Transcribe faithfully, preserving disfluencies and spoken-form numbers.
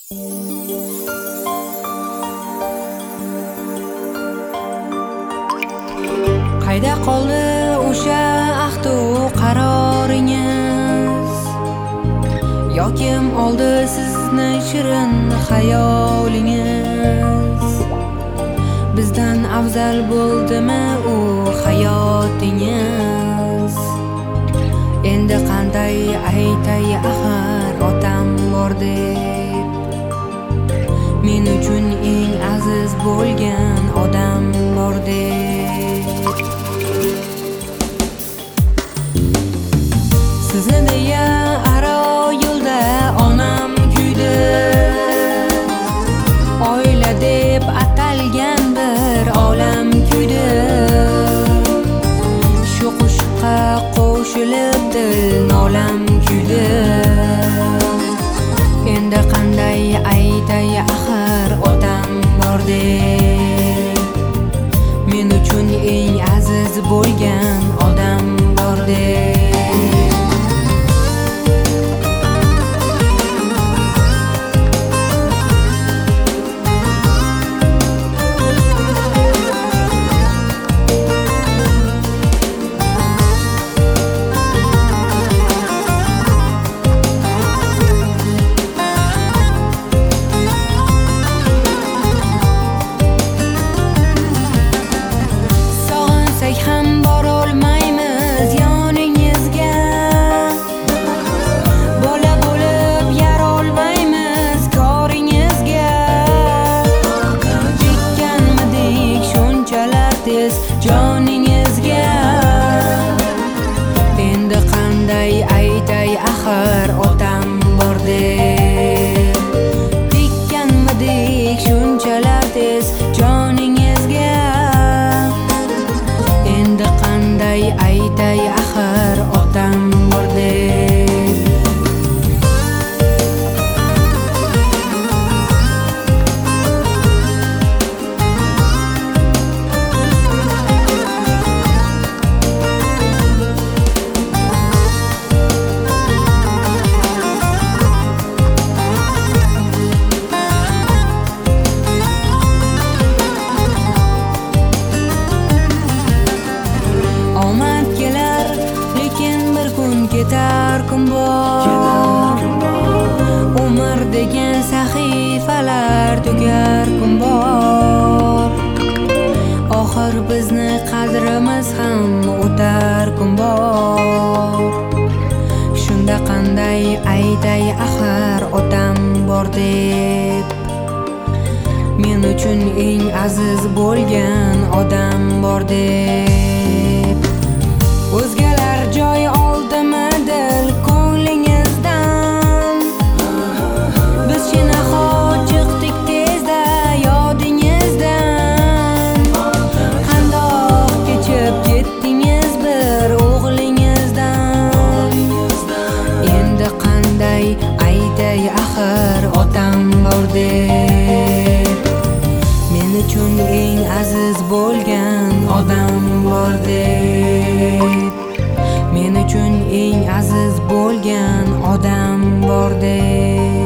Qayda qoldi o'sha ahdu qaroringiz? Yokim oldi sizni shirin xayolingiz? Bizdan afzal bo'ldimi u hayotingiz? Endi qanday aytay axir otam bor deb, men uchun eng aziz bo'lgan odam bor deb. Sizni deya aro yo'lda onam kuydi, oila deb atalgan bir olam kuydi. Shu qo'shiqqa qo'shilib dil nolam kuydi. Endi qanday aytay axir otam bor deb, men uchun eng aziz bo'lgan odam bor deb. Joningizga endi qanday aytay axir otam bor deb, tekkanmidik shunchalar tez joningizga. Endi qanday aytay axir otam bor deb. Ketar kun bor, umr degan sahifalar tugar kun bor. Oxir bizni qadrimiz ham o'tar kun bor. Shunda qanday aytay axir otam bor deb, men uchun eng aziz bo'lgan odam bor deb. O'zgalar joy oldimi dil ko'nglingizdan? Biz nahot chiqdik tezda yodingizdan. Qandoq kechib ketdingiz bir o'g'lingizdan? Endi qanday aytay axir otam bor deb, men uchun eng aziz bo'lgan odam bor deb, men uchun eng aziz bo'lgan odam bor deb.